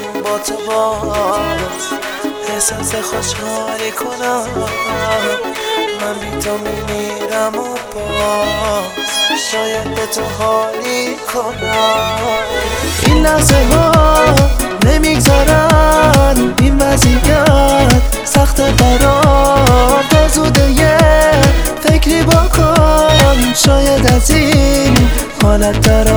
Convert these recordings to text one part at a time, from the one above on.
با تو باز احساس خوشحالی کنم. من بی تو میمیرم و باز شاید به تو حالی کنم. این لحظه ها نمیگذارن، این وضعیت سخت برام. تا زوده یه فکری بکن، شاید از این حالت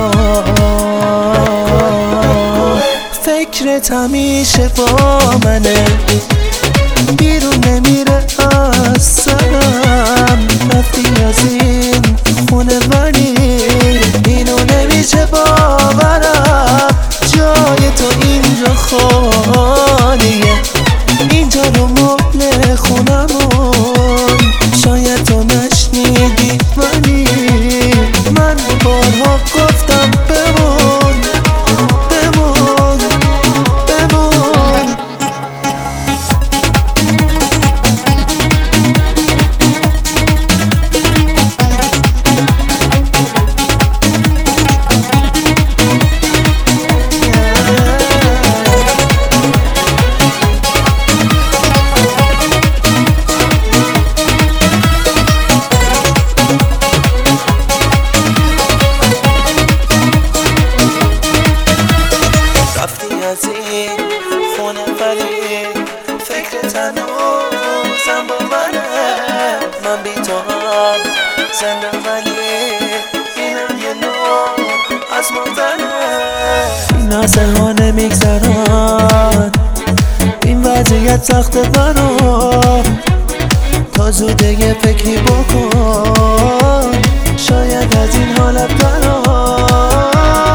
درام. فکرت همیشه با منه، بیرون نمیره از سرم. رفتی از این خونه ولی اینو نمیشه باورم. جای تو اینجا خالیه، اینجا رو مبل خونمون. شاید تو نشنیدی ولی من بارها گفتم بمون بمون بمون. رفتی از این خونه ولی فکرت هنوزم با منه. من بی تو هم زنده ولی اینم یه نوع از مردنه. این لحظه ها نمیگذرن، این وضعیت سخت برام. تا زوده یه فکری بکن، شاید از این حالت برام.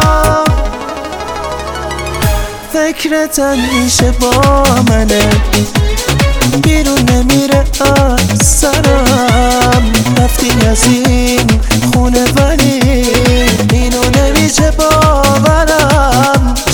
فکرت همیشه با منه، بیرون نمیره از سرم. رفتی از این خونه ولی اینو نمیشه باورم.